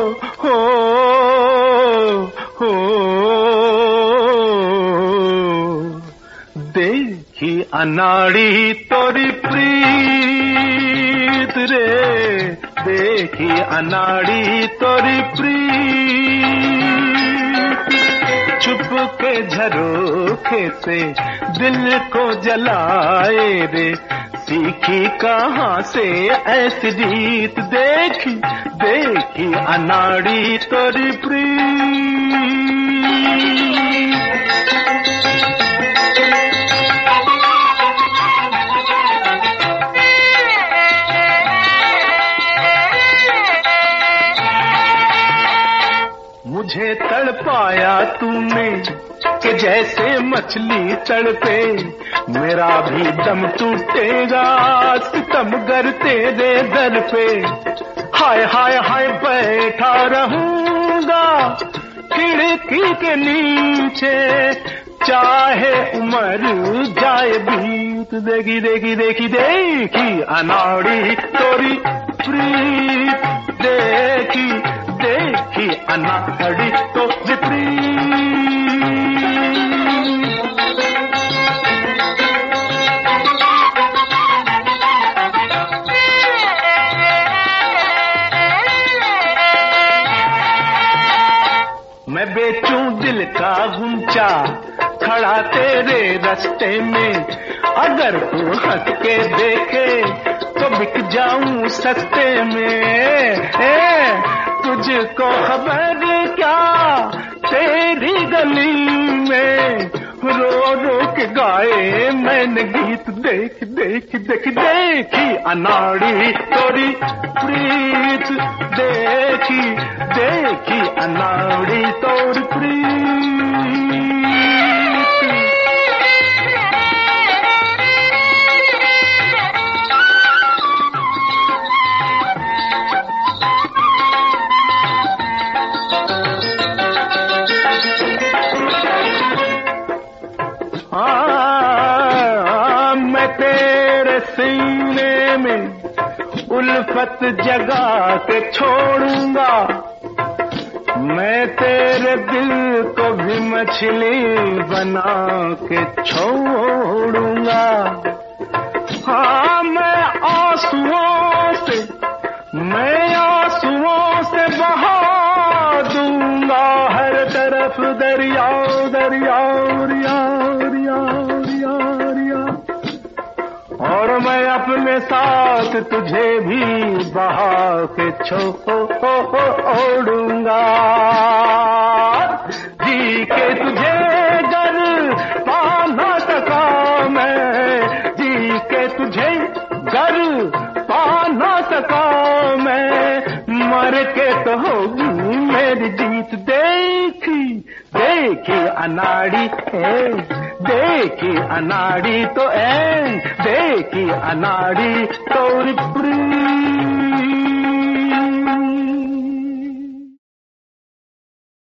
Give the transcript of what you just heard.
हो हो देखी अनाड़ी तोरी प्रीत रे, देखी अनाड़ी तोरी प्रीत, चुप के झरोखे से दिल को जलाए रे, सीखी कहाँ से ऐसी रीत, देखी देखी अनाड़ी तोरी प्रीत। मुझे तड़पाया तूने कि जैसे मछली तड़पे, मेरा भी दम टूटेगा सितमगर तेरे दर पे। हाय हाय हाय बैठा रहूंगा खिड़की के नीचे, चाहे उमर जाए बीत, देखी देखी देखी देखी अनाड़ी तोरी प्रीत, देखी देखी अनाड़ी तो विपरीत। मैं बेचूं दिल का गुंचा खड़ा तेरे रास्ते में, अगर तू हंस के देखे तो बिक जाऊं सस्ते में। तुझको खबर क्या तेरी गली में, रो रो के गाए मैंने गीत, देख देख देख देखी अनाड़ी तोरी प्रीत, देखी देखी अनाड़ी तोरी प्रीत। मैं तेरे सीने में उल्फत जगा के छोड़ूंगा, मैं तेरे दिल को भी मछली बना के छोड़ूंगा। हाँ मैं आंसुओं से बहा दूंगा हर तरफ दरिया दरिया रिया रिया रिया रिया, और मैं अपने साथ तुझे भी बहा के छोड़ूंगा। जी के तुझे गर पा ना सका मैं, जी के तुझे गर पा ना सका मैं, मर के तो होगी मेरी जीत, देखी देखी अनाड़ी है, देखी अनाड़ी तो देखी अनाड़ी तो